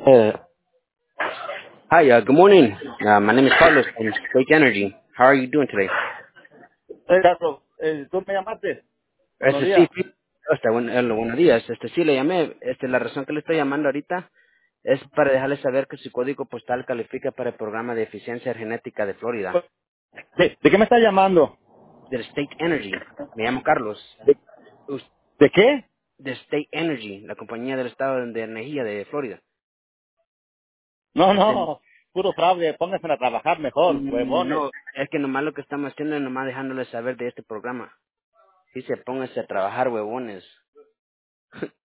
Uh, Hi, good morning. My name is Carlos from Stake Energy. How are you doing today? Carlos, tú me llamaste. Buenos Sí, días. sí, buenos días. Sí, le llamé. La razón que le estoy llamando ahorita es para dejarle saber que su código postal califica para el programa de eficiencia genética de Florida, ¿De qué me estás llamando? del State Energy. Me llamo Carlos. ¿De, Us- de qué? De State Energy, la compañía del estado de energía de Florida. No, Este, no, puro fraude. Pónganse a trabajar mejor, huevones. no, es que nomás lo que estamos haciendo es nomás dejándole saber de este programa. Dice, pónganse a trabajar, huevones.